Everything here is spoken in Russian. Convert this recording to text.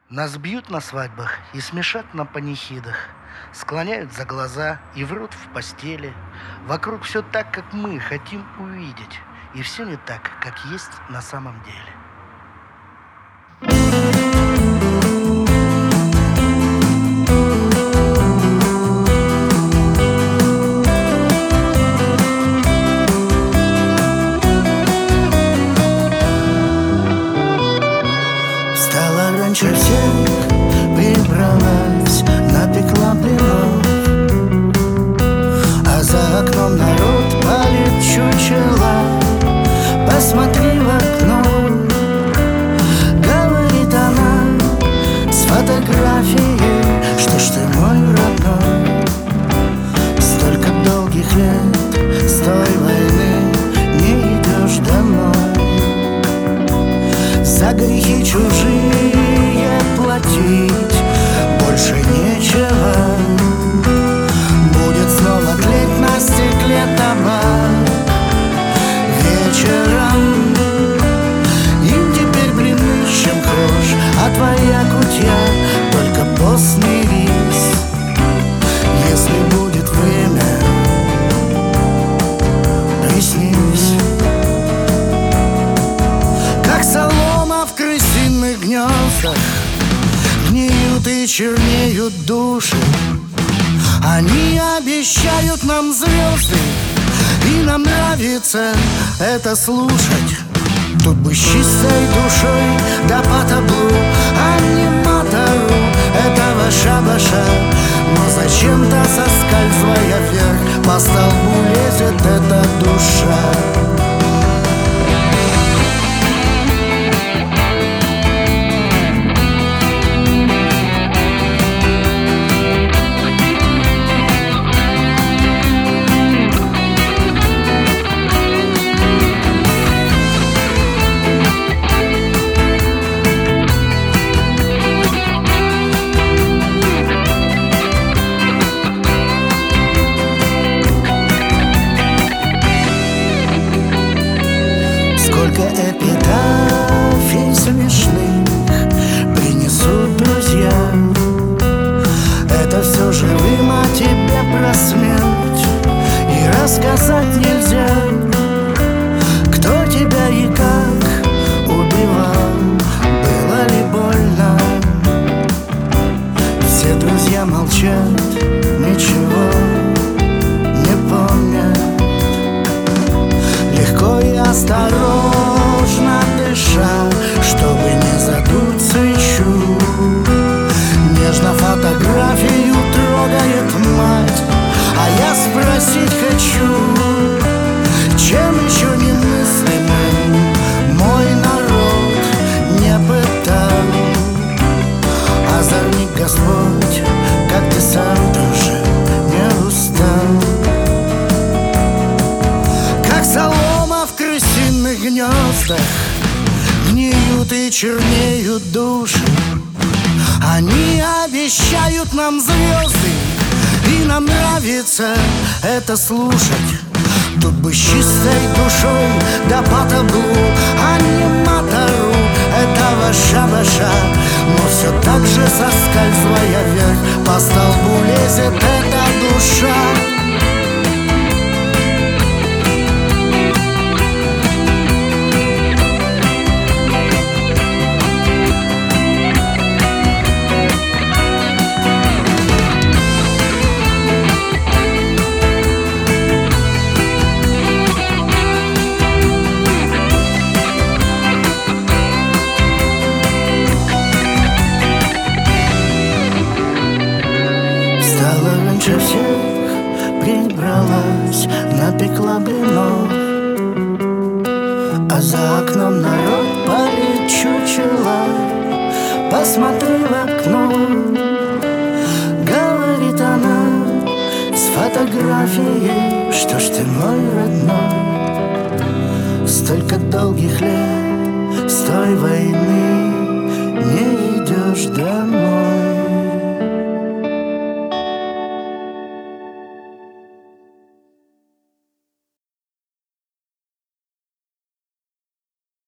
Нас бьют на свадьбах и смешат на панихидах, склоняют за глаза и врут в постели. Вокруг все так, как мы хотим увидеть, и все не так, как есть на самом деле. Встала раньше всех, прибралась, напекла блинов, а за окном народ палит чучела. Посмотри в окно, говорит она с фотографией, что ж ты мой родной. Столько долгих лет с той войны не идешь домой. За грехи чужие платить больше нечего. Будет снова тлеть на стекле табак вечером. Им теперь блины с чем хорош, а твоя кутья только постный рис. Если будет время, приснись, как солома в крысиных гнездах гниют и чернеют души. Они обещают нам звезды, и нам нравится это слушать. Тут бы с чистой душой да по таблу, а не мотору этого шабаша. Но зачем-то, соскальзывая вверх, по столбу лезет эта душа. Сколько эпитафий смешных принесут друзья. Это все живым о тебе про смерть и рассказать нельзя. Кто тебя и как убивал, было ли больно? Все друзья молчат, ничего не помнят. Легко и осторожно дыша, чтобы не задуть свечу, нежно фотографию трогает мать. А я спросить хочу, чем еще немыслимым мой народ не пытал. Озарник Господь, как ты сам тоже не устал. Как солома в крысиных гнездах гниют и чернеют души. Они обещают нам звезды, и нам нравится это слушать. Тут бы с чистой душой да по таблу, а не мотору этого шабаша. Но все так же, соскальзывая вверх, по столбу лезет эта душа. Встала раньше всех, прибралась, напекла блинов, а за окном народ палит чучела. Посмотри в окно, говорит она с фотографией, что ж ты мой родной. Столько долгих лет с той войны не идешь домой.